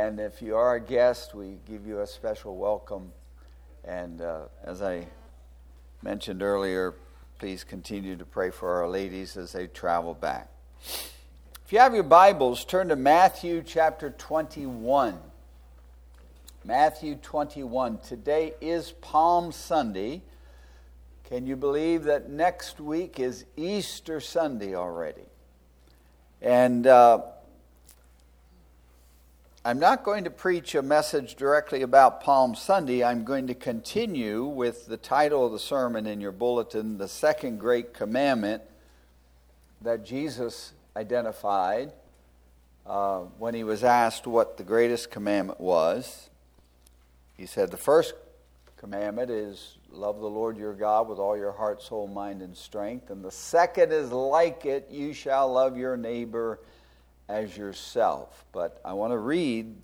And if you are a guest, we give you a special welcome. And as I mentioned earlier, please continue to pray for our ladies as they travel back. If you have your Bibles, turn to Matthew chapter 21. Matthew 21. Today is Palm Sunday. Can you believe that next week is Easter Sunday already? And I'm not going to preach a message directly about Palm Sunday. I'm going to continue with the title of the sermon in your bulletin, the second great commandment that Jesus identified when he was asked what the greatest commandment was. He said the first commandment is love the Lord your God with all your heart, soul, mind, and strength. And the second is like it, you shall love your neighbor as yourself. But I want to read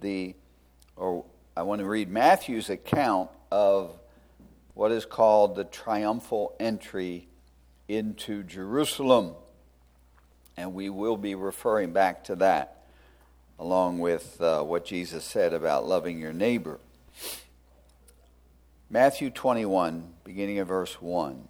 Matthew's account of what is called the triumphal entry into Jerusalem. And we will be referring back to that, along with what Jesus said about loving your neighbor. Matthew 21, beginning of verse 1.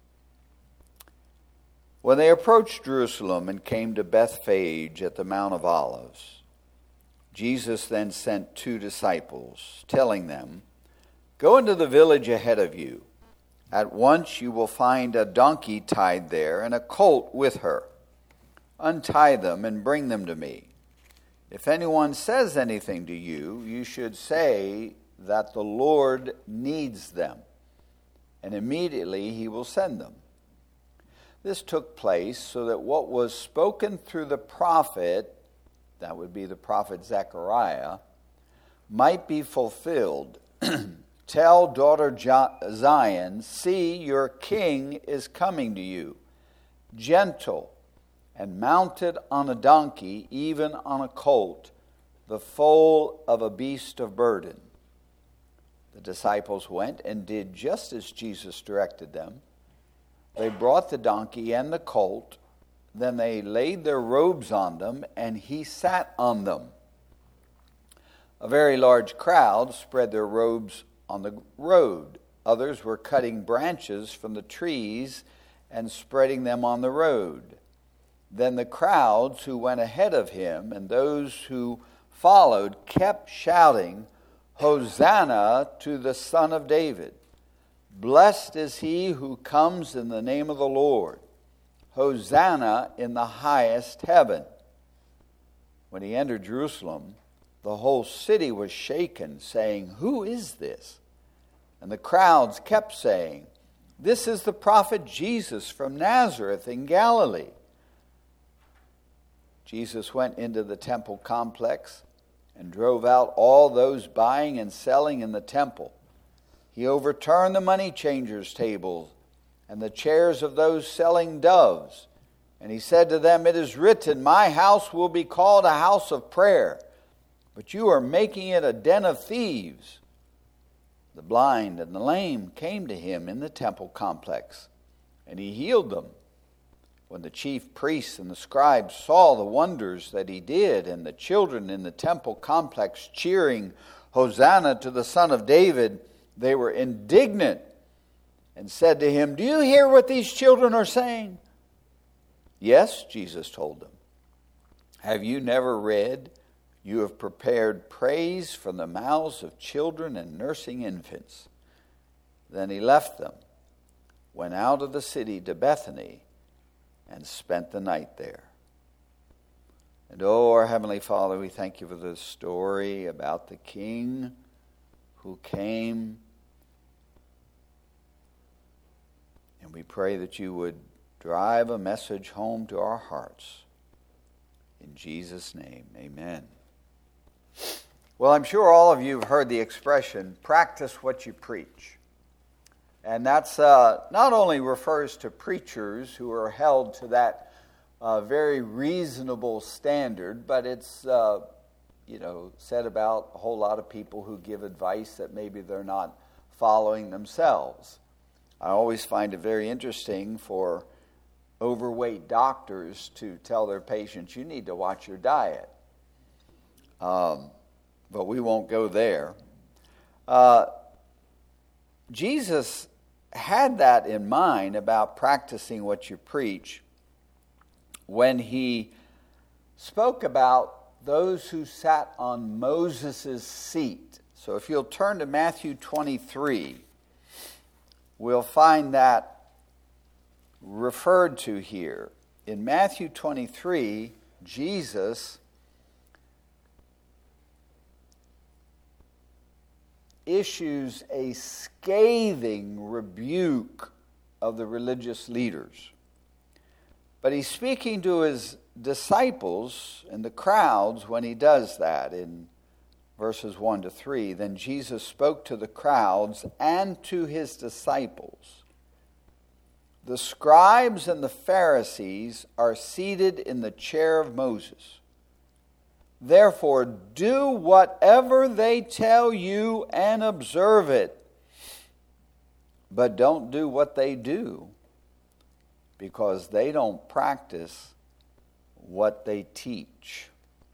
When they approached Jerusalem and came to Bethphage at the Mount of Olives, Jesus then sent 2 disciples, telling them, "Go into the village ahead of you. At once you will find a donkey tied there and a colt with her. Untie them and bring them to me. If anyone says anything to you, you should say that the Lord needs them, and immediately he will send them." This took place so that what was spoken through the prophet, that would be the prophet Zechariah, might be fulfilled. "Tell daughter Zion, see, your king is coming to you, gentle and mounted on a donkey, even on a colt, the foal of a beast of burden." The disciples went and did just as Jesus directed them. They brought the donkey and the colt. Then they laid their robes on them, and he sat on them. A very large crowd spread their robes on the road. Others were cutting branches from the trees and spreading them on the road. Then the crowds who went ahead of him and those who followed kept shouting, "Hosanna to the Son of David. Blessed is he who comes in the name of the Lord. Hosanna in the highest heaven." When he entered Jerusalem, the whole city was shaken, saying, "Who is this?" And the crowds kept saying, "This is the prophet Jesus from Nazareth in Galilee." Jesus went into the temple complex and drove out all those buying and selling in the temple. He overturned the money changers' tables and the chairs of those selling doves. And he said to them, "It is written, my house will be called a house of prayer, but you are making it a den of thieves." The blind and the lame came to him in the temple complex, and he healed them. When the chief priests and the scribes saw the wonders that he did, and the children in the temple complex cheering, "Hosanna to the Son of David," they were indignant and said to him, "Do you hear what these children are saying?" "Yes," Jesus told them. "Have you never read, 'You have prepared praise from the mouths of children and nursing infants'?" Then he left them, went out of the city to Bethany, and spent the night there. And our Heavenly Father, we thank you for this story about the King who came. And we pray that you would drive a message home to our hearts. In Jesus' name, amen. Well, I'm sure all of you have heard the expression, "practice what you preach." And that's not only refers to preachers who are held to that very reasonable standard, but it's said about a whole lot of people who give advice that maybe they're not following themselves. I always find it very interesting for overweight doctors to tell their patients, "You need to watch your diet." but we won't go there. Jesus had that in mind about practicing what you preach when he spoke about those who sat on Moses' seat. So if you'll turn to Matthew 23, we'll find that referred to here. In Matthew 23, Jesus issues a scathing rebuke of the religious leaders. But he's speaking to his disciples and the crowds when he does that in verses 1 to 3. Then Jesus spoke to the crowds and to his disciples. The scribes and the Pharisees are seated in the chair of Moses. Therefore, do whatever they tell you and observe it. But don't do what they do, because they don't practice what they teach.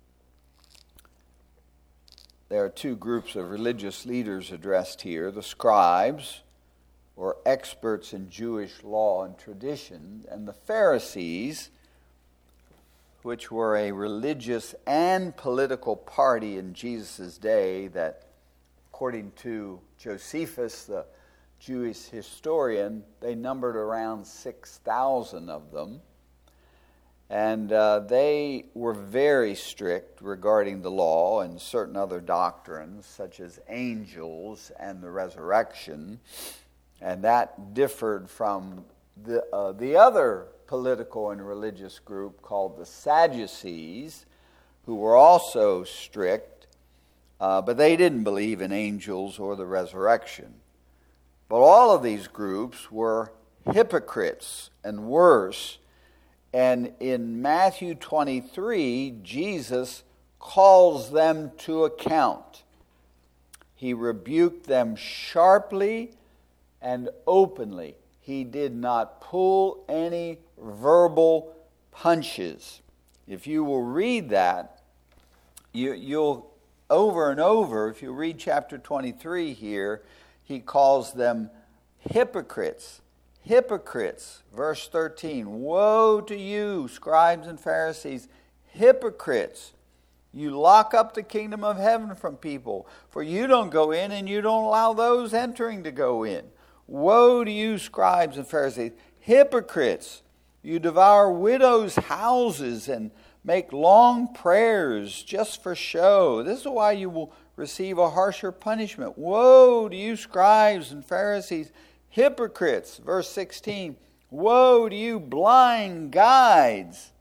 There are two groups of religious leaders addressed here: the scribes, or experts in Jewish law and tradition, and the Pharisees, which were a religious and political party in Jesus' day that, according to Josephus, the Jewish historian, they numbered around 6,000 of them. And they were very strict regarding the law and certain other doctrines, such as angels and the resurrection. And that differed from the other political and religious group called the Sadducees, who were also strict, but they didn't believe in angels or the resurrection. But all of these groups were hypocrites and worse. And in Matthew 23, Jesus calls them to account. He rebuked them sharply and openly. He did not pull any verbal punches. If you will read that, you'll over and over, if you read chapter 23 here, he calls them hypocrites. Hypocrites. Verse 13, woe to you, scribes and Pharisees, hypocrites! You lock up the kingdom of heaven from people, for you don't go in and you don't allow those entering to go in. Woe to you, scribes and Pharisees, hypocrites! You devour widows' houses and make long prayers just for show. This is why you will receive a harsher punishment. Woe to you, scribes and Pharisees, hypocrites! Verse 16, woe to you, blind guides!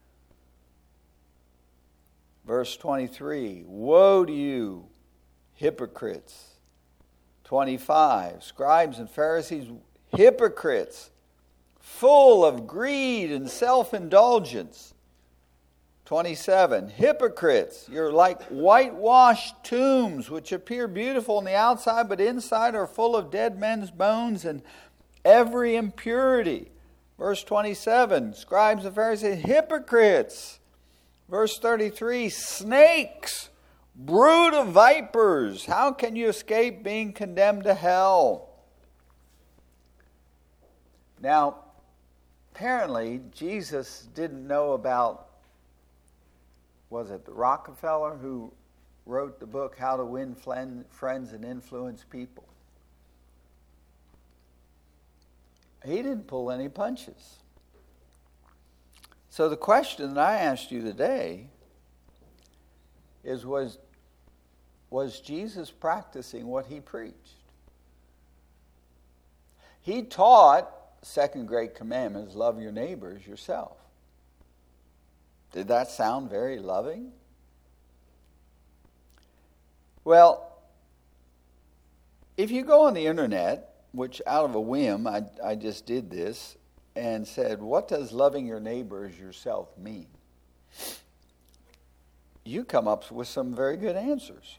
Verse 23, woe to you, hypocrites! 25, scribes and Pharisees, hypocrites, full of greed and self-indulgence. 27, hypocrites, you're like whitewashed tombs, which appear beautiful on the outside, but inside are full of dead men's bones and every impurity. Verse 27, scribes and Pharisees, hypocrites. Verse 33, snakes, brood of vipers, how can you escape being condemned to hell? Now, apparently, Jesus didn't know about, was it the Rockefeller who wrote the book, How to Win Friends and Influence People? He didn't pull any punches. So the question that I asked you today is, was Jesus practicing what he preached? He taught second great commandment is love your neighbor as yourself. Did that sound very loving? Well, if you go on the internet, which out of a whim I just did this, and said, what does loving your neighbor as yourself mean? You come up with some very good answers.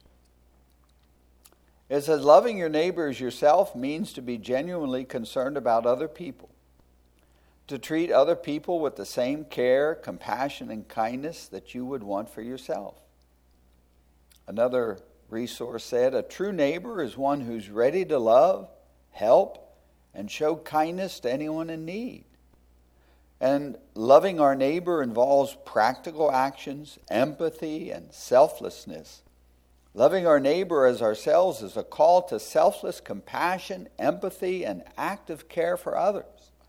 It says loving your neighbor as yourself means to be genuinely concerned about other people, to treat other people with the same care, compassion, and kindness that you would want for yourself. Another resource said, a true neighbor is one who's ready to love, help, and show kindness to anyone in need. And loving our neighbor involves practical actions, empathy, and selflessness. Loving our neighbor as ourselves is a call to selfless compassion, empathy, and active care for others.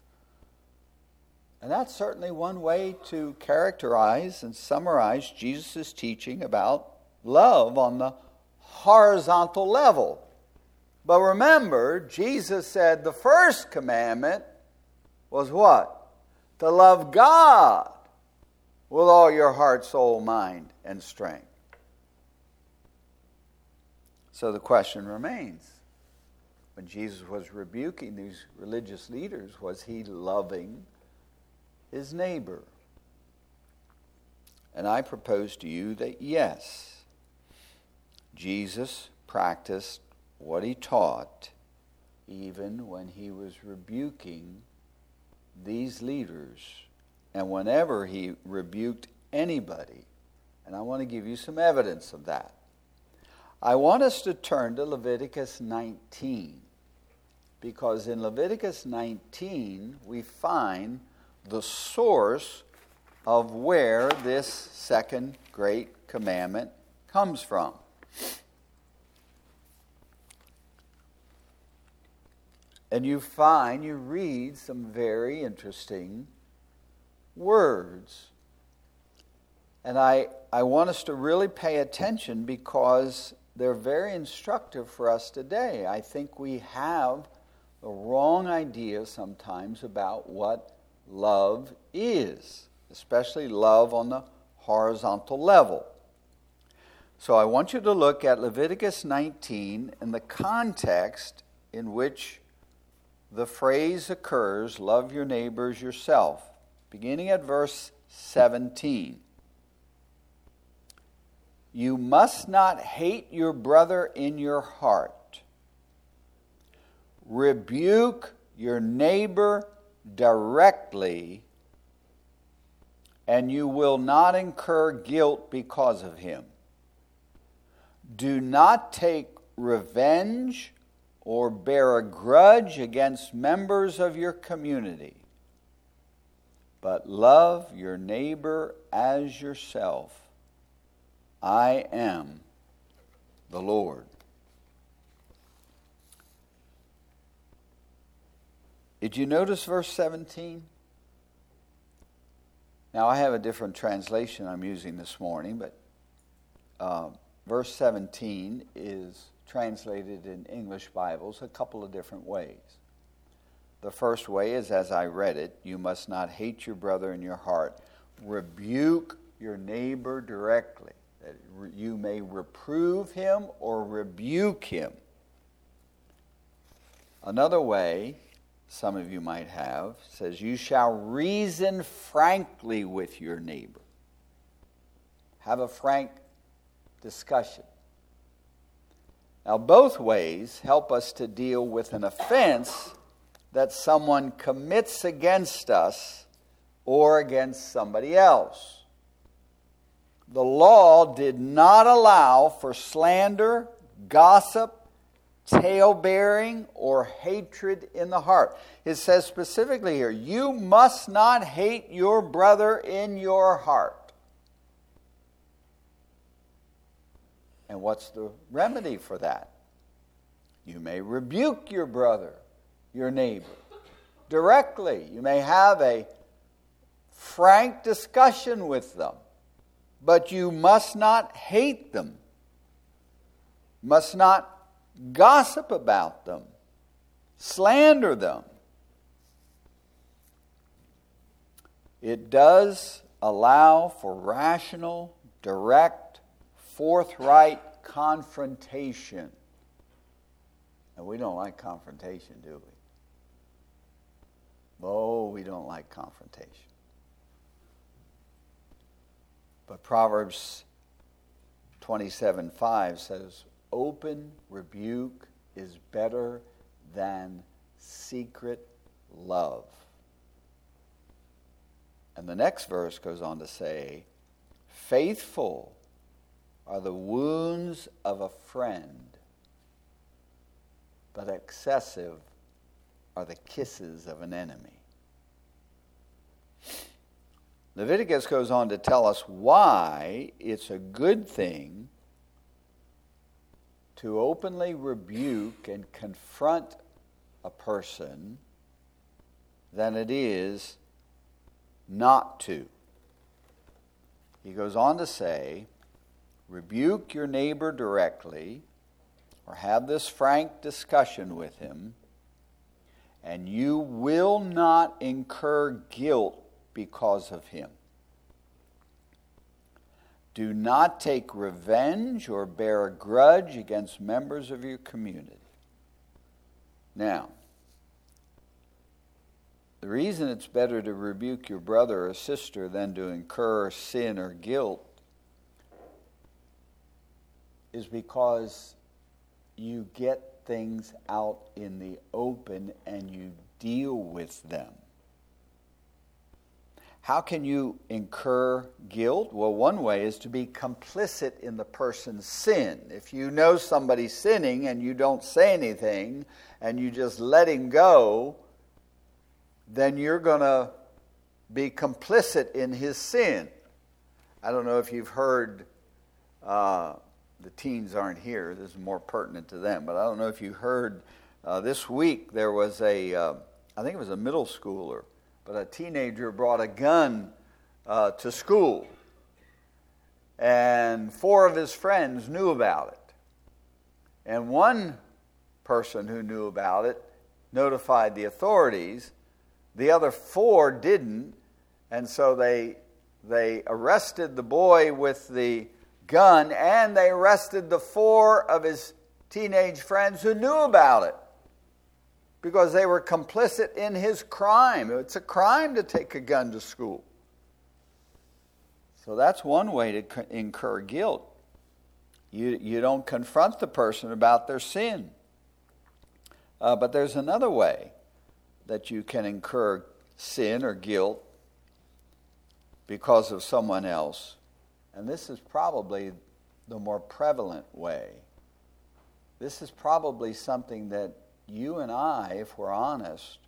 And that's certainly one way to characterize and summarize Jesus' teaching about love on the horizontal level. But remember, Jesus said the first commandment was what? To love God with all your heart, soul, mind, and strength. So the question remains, when Jesus was rebuking these religious leaders, was he loving his neighbor? And I propose to you that yes, Jesus practiced what he taught even when he was rebuking these leaders, and whenever he rebuked anybody. And I want to give you some evidence of that. I want us to turn to Leviticus 19, because in Leviticus 19 we find the source of where this second great commandment comes from. And you read some very interesting words. And I want us to really pay attention because they're very instructive for us today. I think we have the wrong idea sometimes about what love is, especially love on the horizontal level. So I want you to look at Leviticus 19 in the context in which the phrase occurs, love your neighbors yourself, beginning at verse 17. You must not hate your brother in your heart. Rebuke your neighbor directly, and you will not incur guilt because of him. Do not take revenge or bear a grudge against members of your community, but love your neighbor as yourself. I am the Lord. Did you notice verse 17? Now, I have a different translation I'm using this morning, but verse 17 is translated in English Bibles a couple of different ways. The first way is, as I read it, you must not hate your brother in your heart. Rebuke your neighbor directly, that you may reprove him or rebuke him. Another way, some of you might have, says, you shall reason frankly with your neighbor. Have a frank discussion. Now, both ways help us to deal with an offense that someone commits against us or against somebody else. The law did not allow for slander, gossip, tale-bearing, or hatred in the heart. It says specifically here, you must not hate your brother in your heart. And what's the remedy for that? You may rebuke your brother, your neighbor, directly. You may have a frank discussion with them, but you must not hate them, must not gossip about them, slander them. It does allow for rational, direct, forthright confrontation. And we don't like confrontation, do we? Oh, we don't like confrontation. But Proverbs 27:5 says, open rebuke is better than secret love. And the next verse goes on to say, faithful are the wounds of a friend, but excessive are the kisses of an enemy. Leviticus goes on to tell us why it's a good thing to openly rebuke and confront a person than it is not to. He goes on to say, rebuke your neighbor directly, or have this frank discussion with him, and you will not incur guilt because of him. Do not take revenge or bear a grudge against members of your community. Now, the reason it's better to rebuke your brother or sister than to incur sin or guilt is because you get things out in the open and you deal with them. How can you incur guilt? Well, one way is to be complicit in the person's sin. If you know somebody's sinning and you don't say anything and you just let him go, then you're going to be complicit in his sin. I don't know if you've heard, the teens aren't here, this is more pertinent to them, but I don't know if you heard, this week there was I think it was a middle schooler, but a teenager brought a gun to school, and 4 of his friends knew about it. And one person who knew about it notified the authorities. The other 4 didn't, and so they arrested the boy with the gun, and they arrested the 4 of his teenage friends who knew about it because they were complicit in his crime. It's a crime to take a gun to school. So that's one way to incur guilt. You don't confront the person about their sin. But there's another way that you can incur sin or guilt because of someone else. And this is probably the more prevalent way. This is probably something that you and I, if we're honest,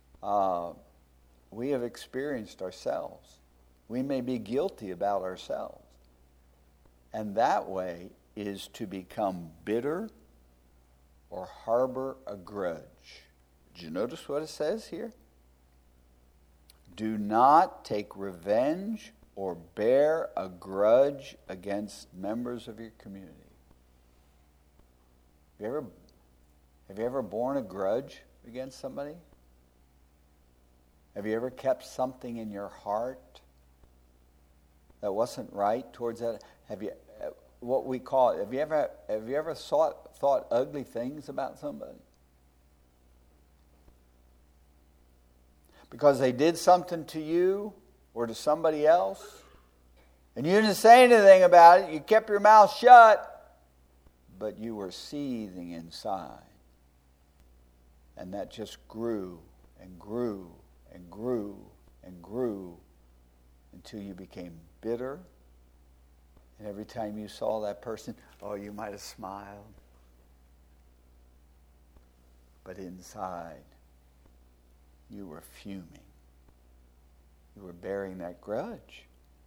we have experienced ourselves. We may be guilty about ourselves. And that way is to become bitter or harbor a grudge. Did you notice what it says here? Do not take revenge or bear a grudge against members of your community. Have you ever borne a grudge against somebody? Have you ever kept something in your heart that wasn't right towards that? Have you ever thought ugly things about somebody? Because they did something to you or to somebody else, and you didn't say anything about it, you kept your mouth shut, but you were seething inside. And that just grew and grew and grew and grew until you became bitter. And every time you saw that person, you might have smiled. But inside, you were fuming. You were bearing that grudge.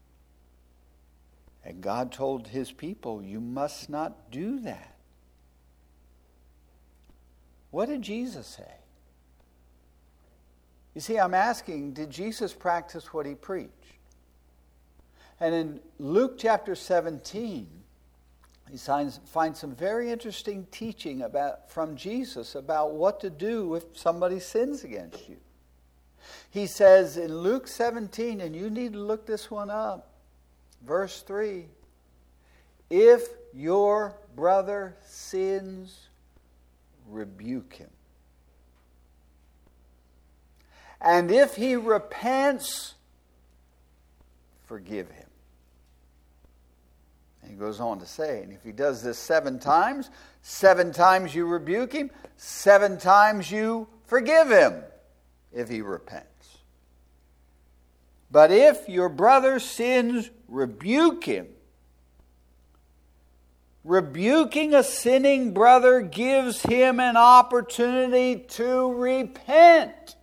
And God told his people, you must not do that. What did Jesus say? You see, I'm asking, did Jesus practice what he preached? And in Luke chapter 17, he finds some very interesting teaching from Jesus about what to do if somebody sins against you. He says in Luke 17, and you need to look this one up, verse 3, if your brother sins, rebuke him. And if he repents, forgive him. And he goes on to say, and if he does this 7 times, 7 times you rebuke him, 7 times you forgive him if he repents. But if your brother sins, rebuke him. rebuking a sinning brother gives him an opportunity to repent.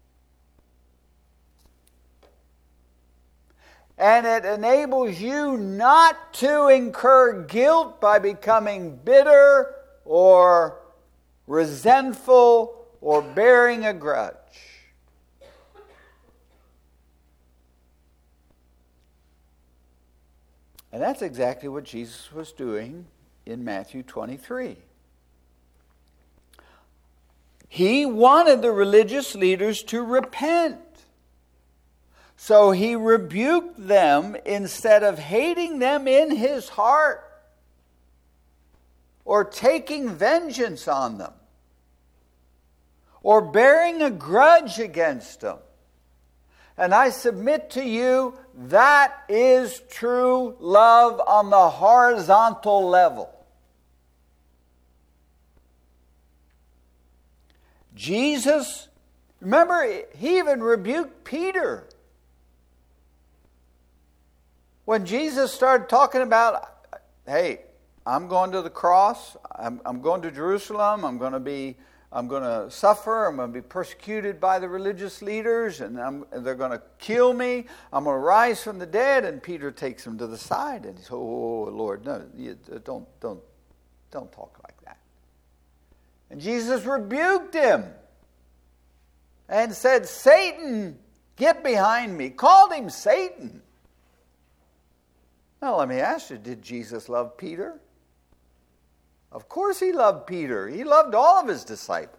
And it enables you not to incur guilt by becoming bitter or resentful or bearing a grudge. And that's exactly what Jesus was doing in Matthew 23. He wanted the religious leaders to repent. So he rebuked them instead of hating them in his heart or taking vengeance on them or bearing a grudge against them. And I submit to you, that is true love on the horizontal level. Jesus, remember, he even rebuked Peter. When Jesus started talking about, hey, I'm going to the cross, I'm going to Jerusalem, I'm going to suffer, I'm going to be persecuted by the religious leaders, and they're going to kill me, I'm going to rise from the dead, and Peter takes him to the side, and he says, oh, Lord, no, don't talk like that. And Jesus rebuked him and said, Satan, get behind me. Called him Satan. Now let me ask you, did Jesus love Peter? Of course he loved Peter. He loved all of his disciples.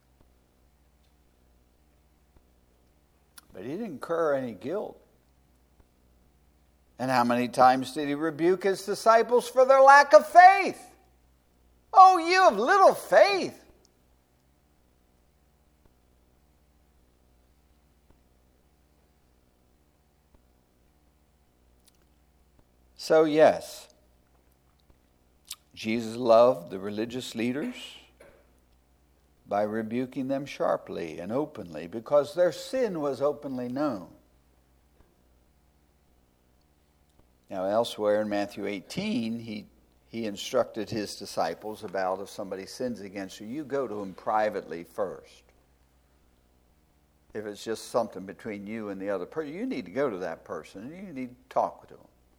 But he didn't incur any guilt. And how many times did he rebuke his disciples for their lack of faith? Oh, you have little faith. So yes, Jesus loved the religious leaders by rebuking them sharply and openly because their sin was openly known. Now elsewhere in Matthew 18, he instructed his disciples about if somebody sins against you, you go to him privately first. If it's just something between you and the other person, you need to go to that person and you need to talk with them.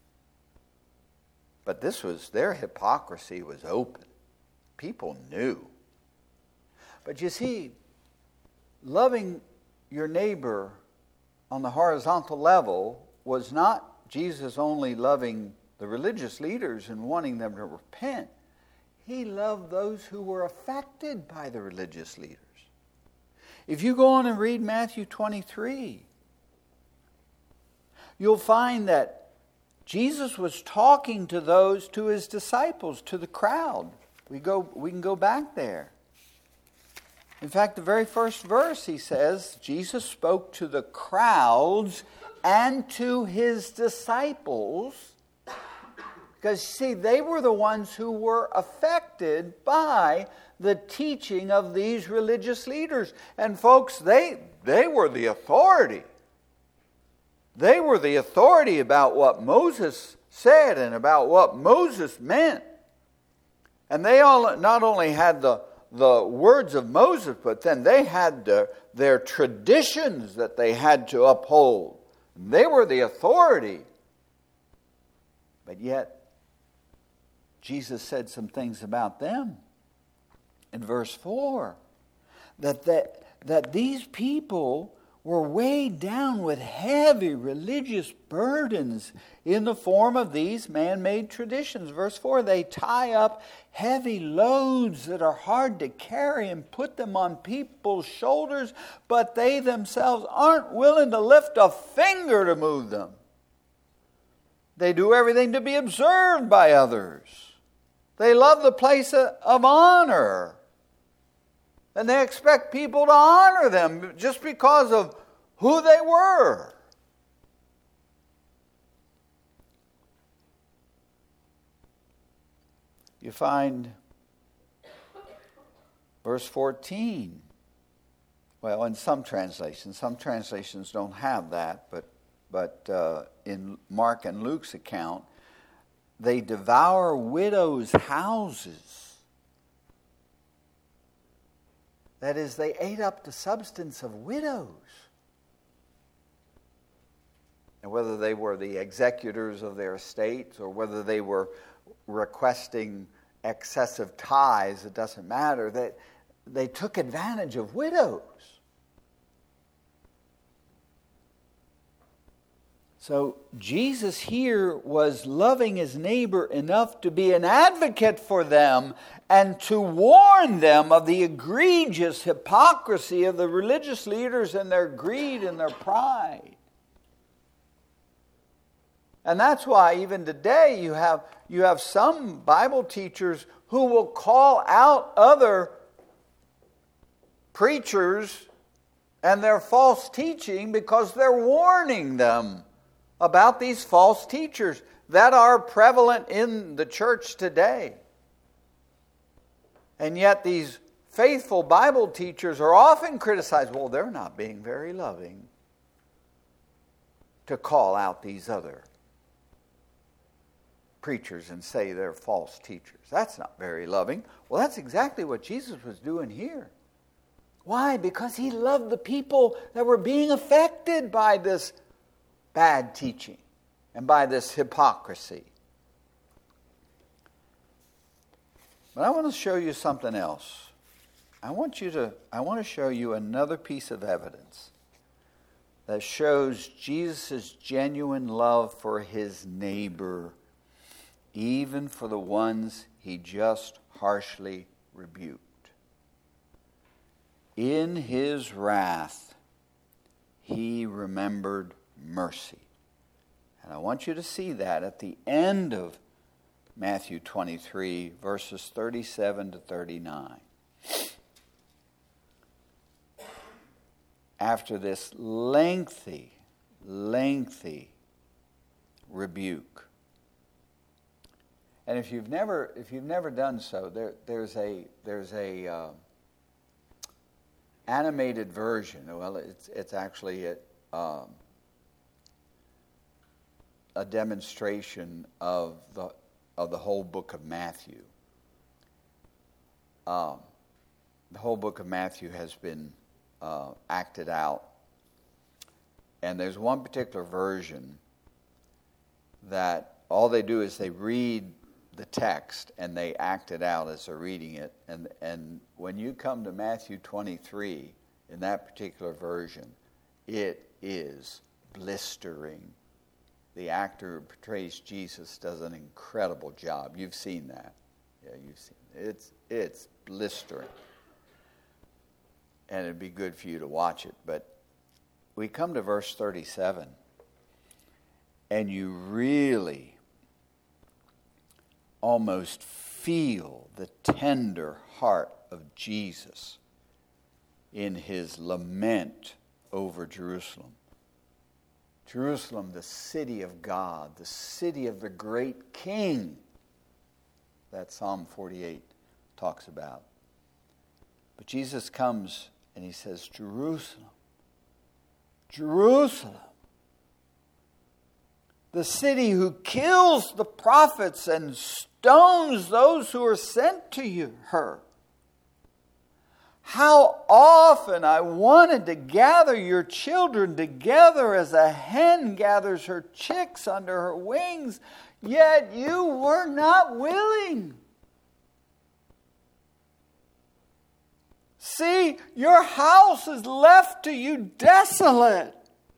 But their hypocrisy was open. People knew. But you see, loving your neighbor on the horizontal level was not Jesus only loving the religious leaders and wanting them to repent. He loved those who were affected by the religious leaders. If you go on and read Matthew 23, you'll find that Jesus was talking to his disciples, to the crowd. We can go back there. In fact, the very first verse, he says, Jesus spoke to the crowds and to his disciples. Because, see, they were the ones who were affected by the teaching of these religious leaders. And folks, they were the authority. They were the authority about what Moses said and about what Moses meant. And they all not only had the words of Moses, but then they had their traditions that they had to uphold. They were the authority. But yet, Jesus said some things about them. In verse 4, that these people were weighed down with heavy religious burdens in the form of these man-made traditions. Verse 4, they tie up heavy loads that are hard to carry and put them on people's shoulders, but they themselves aren't willing to lift a finger to move them. They do everything to be observed by others. They love the place of honor. And they expect people to honor them just because of who they were. You find verse 14. Well, in some translations don't have that, but in Mark and Luke's account, they devour widows' houses. That is, they ate up the substance of widows. And whether they were the executors of their estates or whether they were requesting excessive tithes, it doesn't matter. That they took advantage of widows. So Jesus here was loving his neighbor enough to be an advocate for them and to warn them of the egregious hypocrisy of the religious leaders and their greed and their pride. And that's why even today you have some Bible teachers who will call out other preachers and their false teaching because they're warning them about these false teachers that are prevalent in the church today. And yet these faithful Bible teachers are often criticized. Well, they're not being very loving to call out these other preachers and say they're false teachers. That's not very loving. Well, that's exactly what Jesus was doing here. Why? Because he loved the people that were being affected by this bad teaching and by this hypocrisy. But I want to show you something else. I want to show you another piece of evidence that shows Jesus' genuine love for his neighbor, even for the ones he just harshly rebuked. In his wrath, he remembered mercy. And I want you to see that at the end of Matthew 23, verses 37 to 39. After this lengthy rebuke. And if you've never done so, there's a animated version. Well, it's actually a demonstration of the whole book of Matthew. The whole book of Matthew has been acted out, and there's one particular version that all they do is they read the text and they act it out as they're reading it. And when you come to Matthew 23, in that particular version, it is blistering. The actor who portrays Jesus does an incredible job. You've seen that. Yeah, you've seen it. It's blistering. And it'd be good for you to watch it. But we come to verse 37, and you really almost feel the tender heart of Jesus in his lament over Jerusalem. Jerusalem, the city of God, the city of the great King that Psalm 48 talks about. But Jesus comes and he says, Jerusalem, Jerusalem, the city who kills the prophets and stones those who are sent to her. How often I wanted to gather your children together as a hen gathers her chicks under her wings, yet you were not willing. See, your house is left to you desolate.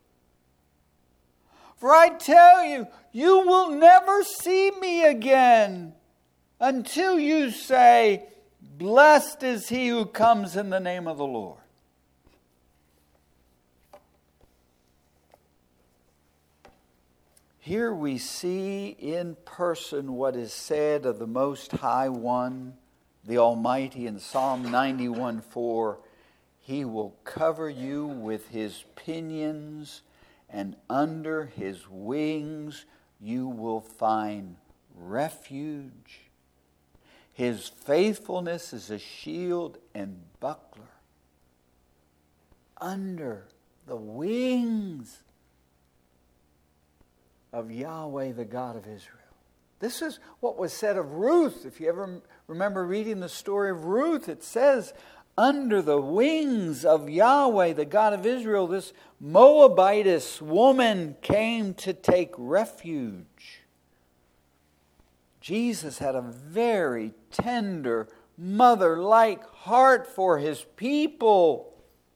For I tell you, you will never see me again until you say, blessed is he who comes in the name of the Lord. Here we see in person what is said of the Most High One, the Almighty, in Psalm 91:4. He will cover you with his pinions, and under his wings you will find refuge. His faithfulness is a shield and buckler. Under the wings of Yahweh, the God of Israel. This is what was said of Ruth. If you ever remember reading the story of Ruth, it says, under the wings of Yahweh, the God of Israel, this Moabitess woman came to take refuge. Jesus had a very tender, mother-like heart for his people.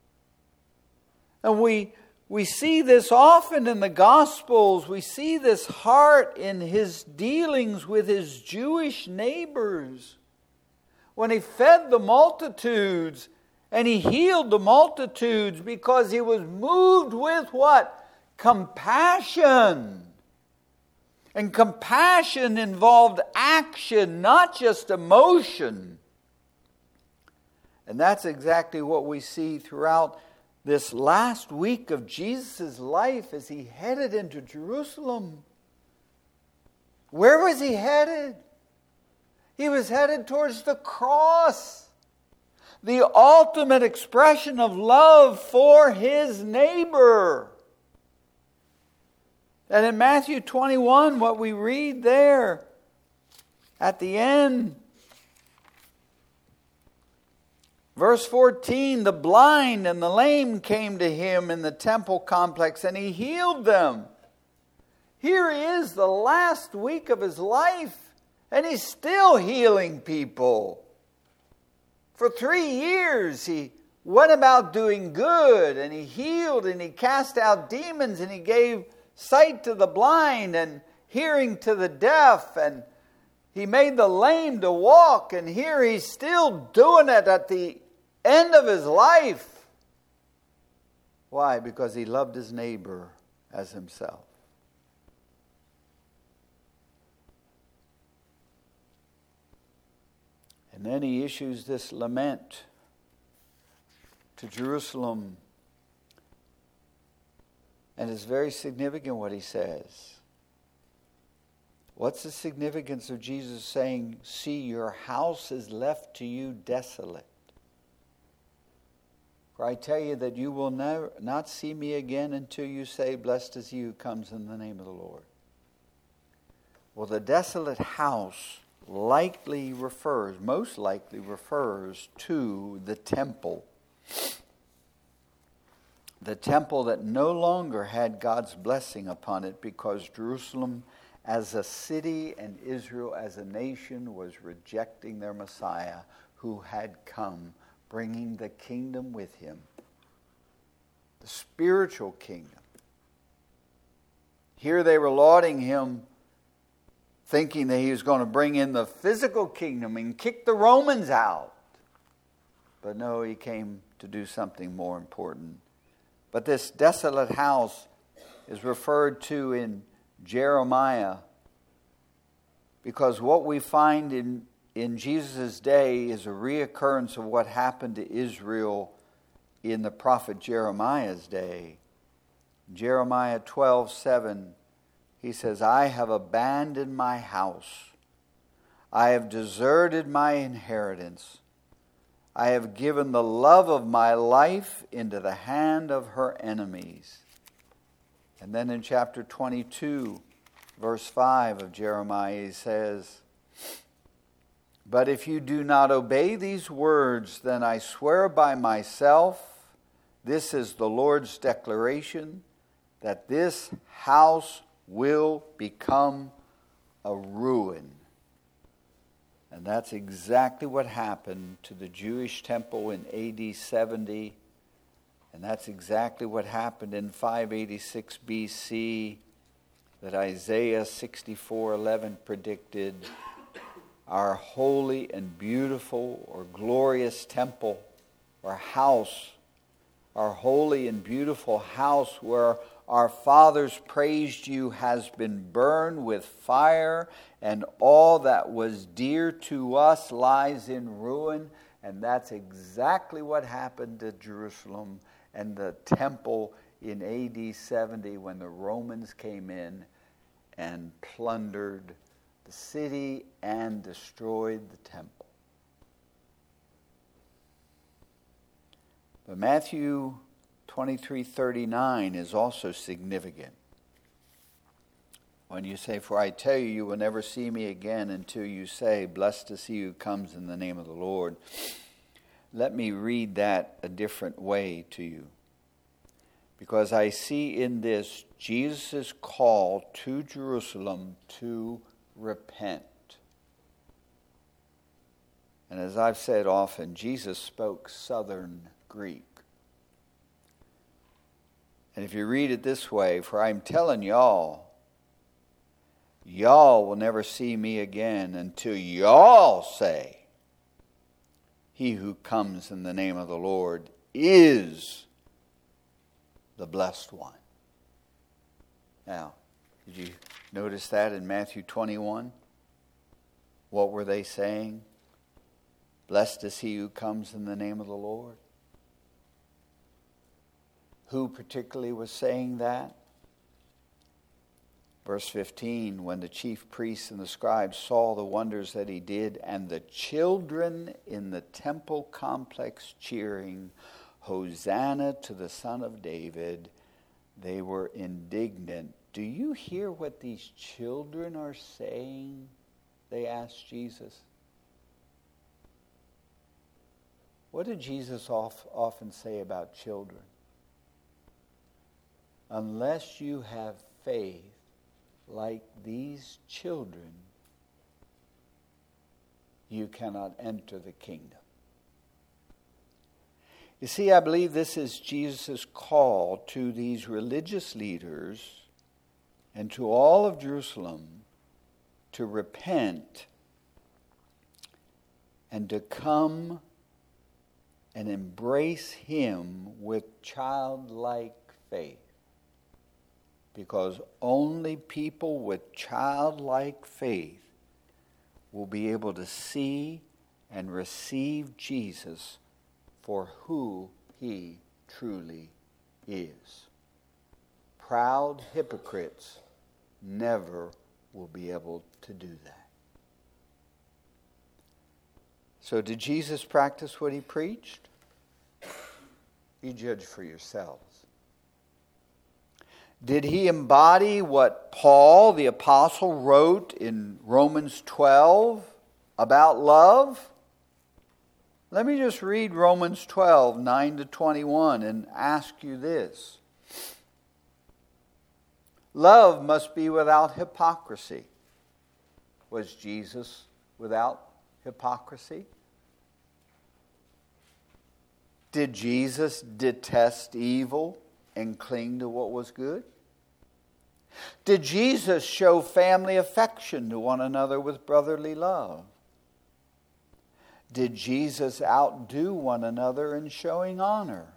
And we see this often in the Gospels. We see this heart in his dealings with his Jewish neighbors. When he fed the multitudes and he healed the multitudes because he was moved with what? Compassion. And compassion involved action, not just emotion. And that's exactly what we see throughout this last week of Jesus' life as he headed into Jerusalem. Where was he headed? He was headed towards the cross, the ultimate expression of love for his neighbor. And in Matthew 21, what we read there at the end, verse 14, the blind and the lame came to him in the temple complex and he healed them. Here he is, the last week of his life, and he's still healing people. For 3 years he went about doing good, and he healed and he cast out demons, and he gave sight to the blind and hearing to the deaf, and he made the lame to walk, and here he's still doing it at the end of his life. Why? Because he loved his neighbor as himself. And then he issues this lament to Jerusalem. And it's very significant what he says. What's the significance of Jesus saying, see, your house is left to you desolate? For I tell you that you will not see me again until you say, blessed is he who comes in the name of the Lord. Well, the desolate house most likely refers to the temple. The temple that no longer had God's blessing upon it because Jerusalem as a city and Israel as a nation was rejecting their Messiah who had come, bringing the kingdom with him, the spiritual kingdom. Here they were lauding him, thinking that he was going to bring in the physical kingdom and kick the Romans out. But no, he came to do something more important. But this desolate house is referred to in Jeremiah because what we find in Jesus' day is a reoccurrence of what happened to Israel in the prophet Jeremiah's day. Jeremiah 12:7, he says, I have abandoned my house. I have deserted my inheritance. I have given the love of my life into the hand of her enemies. And then in chapter 22, verse 5 of Jeremiah, he says, but if you do not obey these words, then I swear by myself, this is the Lord's declaration, that this house will become a ruin. And that's exactly what happened to the Jewish temple in AD 70. And that's exactly what happened in 586 BC that Isaiah 64:11 predicted. Our holy and beautiful or glorious temple or house, our holy and beautiful house where our fathers praised you has been burned with fire, and all that was dear to us lies in ruin. And that's exactly what happened to Jerusalem and the temple in AD 70 when the Romans came in and plundered the city and destroyed the temple. But Matthew 23:39 is also significant. when you say, "For I tell you, you will never see me again until you say, 'Blessed is he who comes in the name of the Lord.'" Let me read that a different way to you. Because I see in this Jesus' call to Jerusalem to repent. And as I've said often, Jesus spoke Southern Greek. And if you read it this way, "For I'm telling y'all will never see me again until y'all say, 'He who comes in the name of the Lord is the blessed one.'" Now, did you notice that in Matthew 21? What were they saying? "Blessed is he who comes in the name of the Lord." Who particularly was saying that? Verse 15, "When the chief priests and the scribes saw the wonders that he did, and the children in the temple complex cheering, 'Hosanna to the Son of David,' they were indignant." "Do you hear what these children are saying?" they asked Jesus. What did Jesus often say about children? "Unless you have faith like these children, you cannot enter the kingdom." You see, I believe this is Jesus' call to these religious leaders and to all of Jerusalem to repent and to come and embrace him with childlike faith. Because only people with childlike faith will be able to see and receive Jesus for who he truly is. Proud hypocrites never will be able to do that. So did Jesus practice what he preached? You judge for yourselves. Did he embody what Paul, the apostle, wrote in Romans 12 about love? Let me just read Romans 12, 9-21, and ask you this. Love must be without hypocrisy. Was Jesus without hypocrisy? Did Jesus detest evil and cling to what was good? Did Jesus show family affection to one another with brotherly love? Did Jesus outdo one another in showing honor?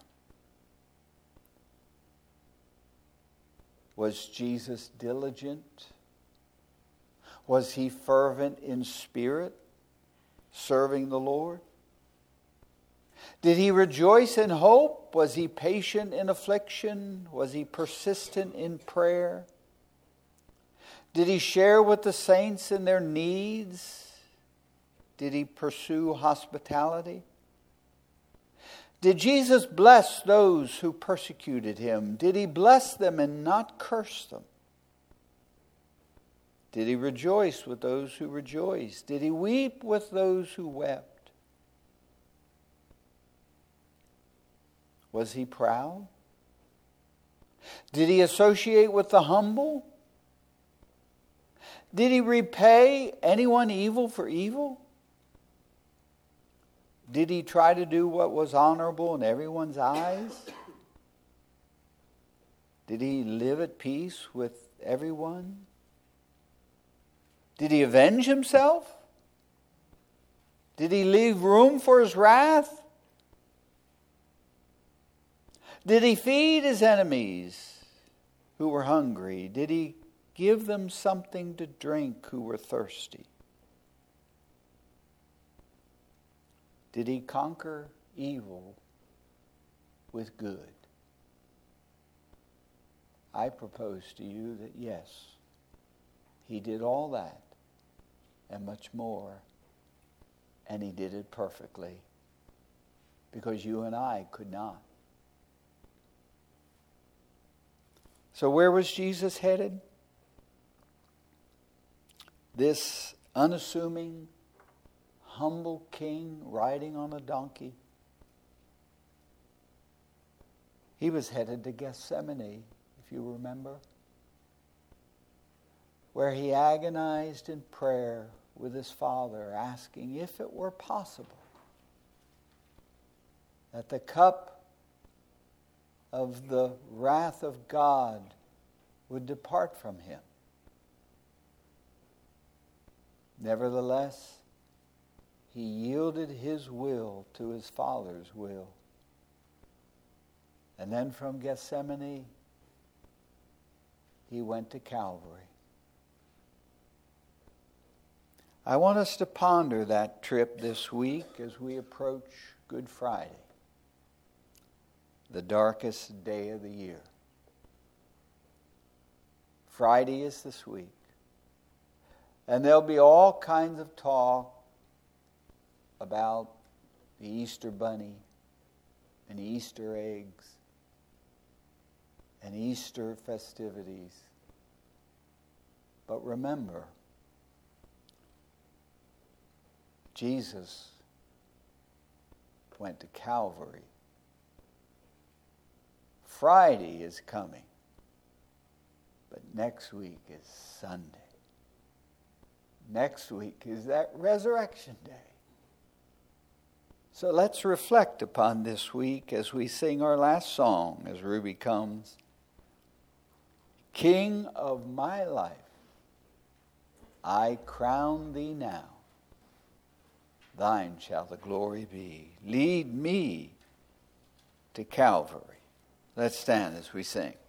Was Jesus diligent? Was he fervent in spirit, serving the Lord? Did he rejoice in hope? Was he patient in affliction? Was he persistent in prayer? Did he share with the saints in their needs? Did he pursue hospitality? Did Jesus bless those who persecuted him? Did he bless them and not curse them? Did he rejoice with those who rejoiced? Did he weep with those who wept? Was he proud? Did he associate with the humble? Did he repay anyone evil for evil? Did he try to do what was honorable in everyone's eyes? Did he live at peace with everyone? Did he avenge himself? Did he leave room for his wrath? Did he feed his enemies who were hungry? Did he give them something to drink who were thirsty? Did he conquer evil with good? I propose to you that yes, he did all that and much more, and he did it perfectly, because you and I could not. So where was Jesus headed? this unassuming, humble king riding on a donkey. He was headed to Gethsemane, if you remember, where he agonized in prayer with his Father, asking if it were possible that the cup of the wrath of God would depart from him. Nevertheless, he yielded his will to his Father's will. And then from Gethsemane, he went to Calvary. I want us to ponder that trip this week as we approach Good Friday, the darkest day of the year. Friday is this week. And there'll be all kinds of talk about the Easter bunny and Easter eggs and Easter festivities. But remember, Jesus went to Calvary. Friday is coming, but next week is Sunday. Next week is that Resurrection Day. So let's reflect upon this week as we sing our last song as Ruby comes. King of my life, I crown thee now. Thine shall the glory be. Lead me to Calvary. Let's stand as we sing.